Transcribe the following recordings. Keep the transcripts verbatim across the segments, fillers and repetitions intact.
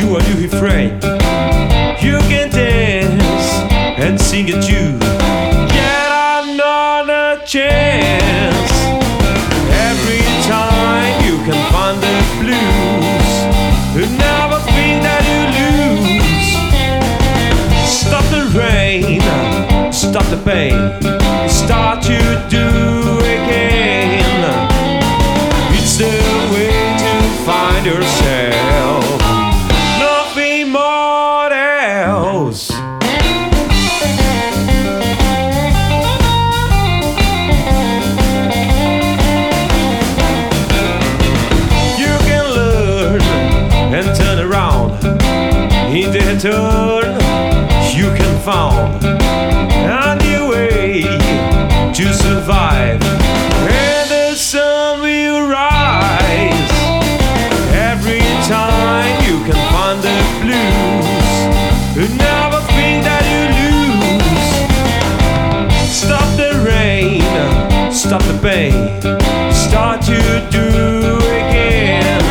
to a new refrain. You can dance and sing it too. Get another chance. Every time you can find the blues, never think that you lose. Stop the rain, stop the pain, start to do again. It's the way to find yourself, nothing more else. You can learn and turn around. In the turn you can find a new way to survive, and the sun will rise. Every time you can find the blues, never think that you lose. Stop the rain, stop the pain, start to do again.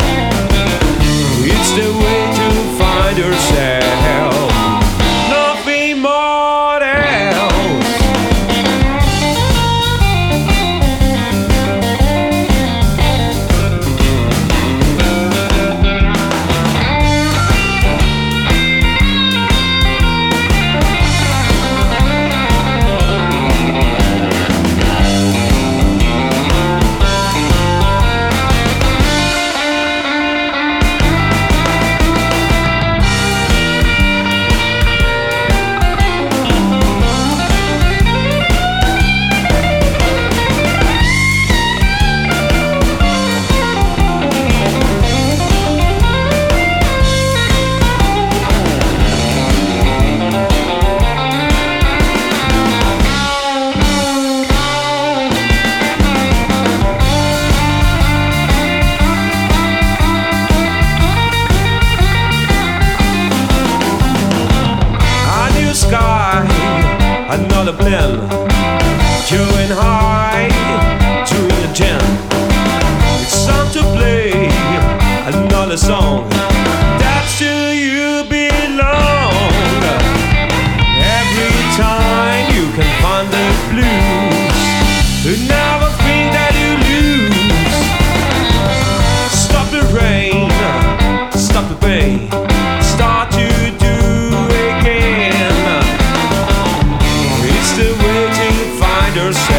It's the way to find yourself, nothing more else. Another plan, going high, doing a jam. It's time to play another song. That's to you belong. Every time you can find the blues, never think that you lose. Stop the rain, stop the pain, start to do again. It's the way to find yourself.